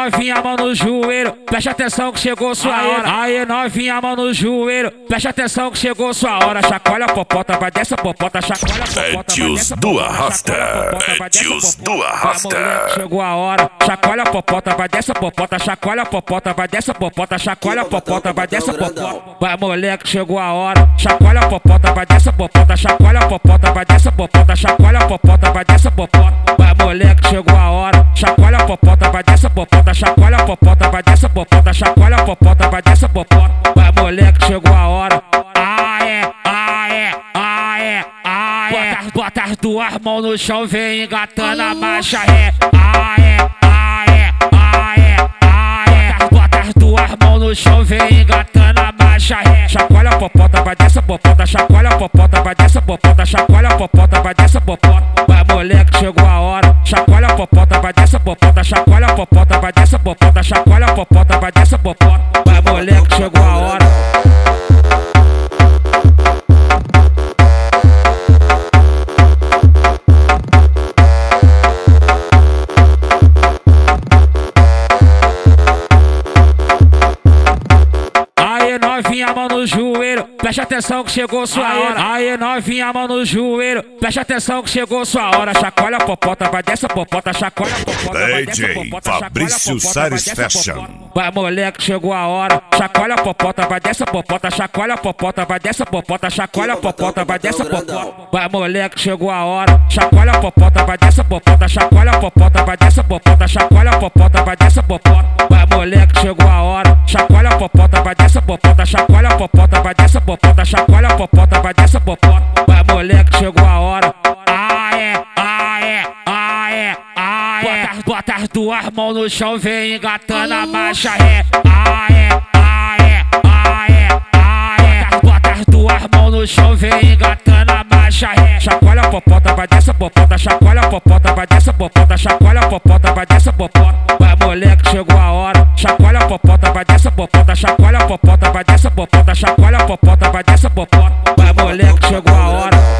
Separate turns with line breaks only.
novinha, mão no joelho, preste atenção que chegou sua hora. Aí novinha, mão no joelho, preste atenção que chegou sua hora. Chacoalha a popota, vai dessa popota, chacoalha a popota, vai dessa
do Arrasta, Tios do Arrasta.
Chegou a hora, chacoalha a popota, vai dessa popota, chacoalha a popota, vai dessa popota, chacoalha a popota, vai dessa popota. Vai moleque, chegou a hora, chacoalha a popota, vai dessa popota, chacoalha a popota, vai dessa popota, chacoalha a popota, vai dessa popota. Vai moleque, chegou a hora, chacoalha a popota, vai dessa popota, chacoalha a popota, vai dessa popota, chacoalha a popota, vai dessa popota. Vai moleque, chegou a hora. Bota as duas mãos no chão, vem engatando a marcha ré. Bota as duas mãos no chão, vem engatando a marcha ré. Chacoalha a popota, vai dessa popota, chacoalha a popota, vai dessa popota, chacoalha a popota, vai dessa popota. Vai moleque, chegou a hora, chacoalha a popota, vai dessa popota, chacoalha a popota, vai dessa popota, chacoalha a popota, vai dessa popota. Vai moleque, chegou a hora. Novinha, mão no joelho, preste atenção que chegou sua hora. Aí novinha, mão no joelho, preste atenção que chegou sua hora. Chacoalha a popota, vai dessa popota, chacoalha a popota, vai dessa popota,
Fabrício Sares Fashion.
Vai moleque, chegou a hora, chacoalha a popota, vai dessa popota, chacoalha a popota, vai dessa popota, chacoalha a popota, vai dessa popota. Vai moleque, chegou a hora, chacoalha a popota, vai dessa popota, chacoalha a popota, vai dessa popota, chacoalha a popota, vai dessa popota. Vai moleque, chegou a hora, chacoalha a popota, vai dessa popota, chacoalha a popota, vai dessa popota, chacoalha a popota, vai dessa popota. Vai moleque, chegou a hora. Bota as duas mãos no chão, vem engatando a marcha ré. Bota as duas mãos no chão, vem engatando a marcha ré. Chacoalha a popota, vai dessa popota, chacoalha a popota, vai dessa popota, chacoalha a popota, vai dessa popota. Vai moleque, chegou a hora, chacoalha a popota, vai dessa popota, chacoalha a popota, vai dessa popota, chacoalha a popota, vai dessa popota. Vai moleque, chegou a hora.